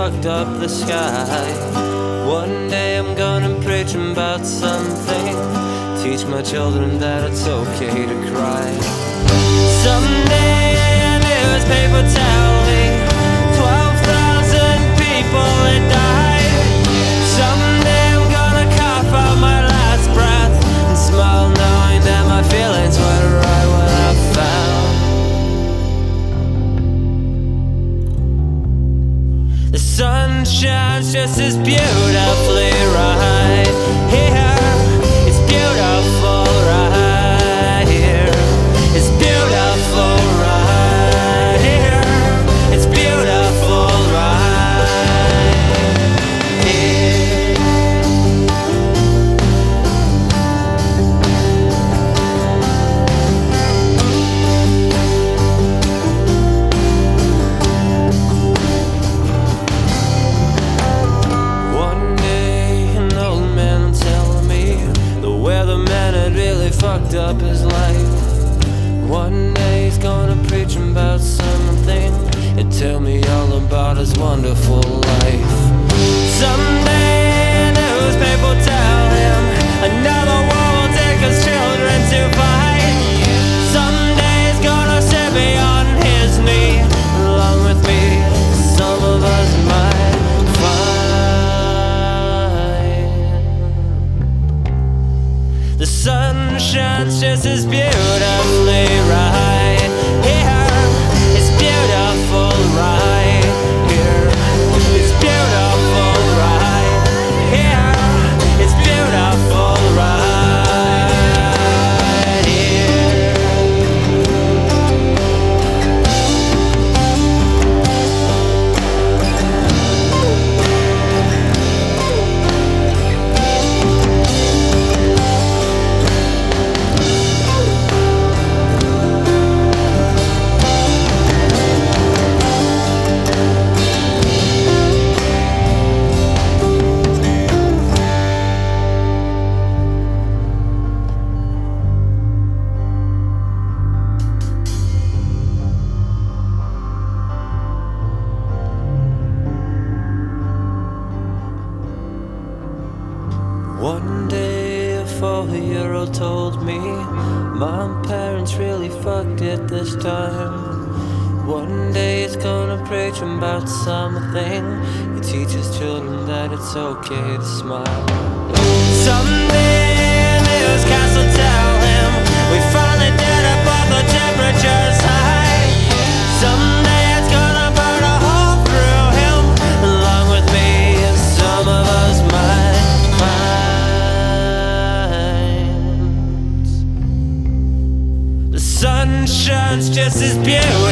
fucked up the sky. One day I'm gonna preach about something, teach my children that it's okay to cry. Someday a newspaper tell me 12,000 people had died. Someday I'm gonna cough out my last breath and smile knowing that my feelings were right when I found the sun shines just as beautifully right here. It's beautiful right here. It's beautiful right here. It's beautiful right here. One day an old man will tell me the weatherman had really fucked up his life. One day he's gonna preach about something and tell me all about his wonderful life. Someday a newspaper will tell him another war will take his children to fight. Someday he's gonna sit me on his knee along with me. Some of us might find the sun shines just as beautifully right here. It's beautiful right here. It's beautiful right here. It's beautiful right here. One day a 4-year-old told me my parents really fucked it this time. One day he's gonna preach about something, he teaches children that it's okay to smile. Someday a newscast will tell him we finally did it but the temperature's high. Someday it's gonna burn a hole through him along with me, and some of us might find the sun shines just as beautiful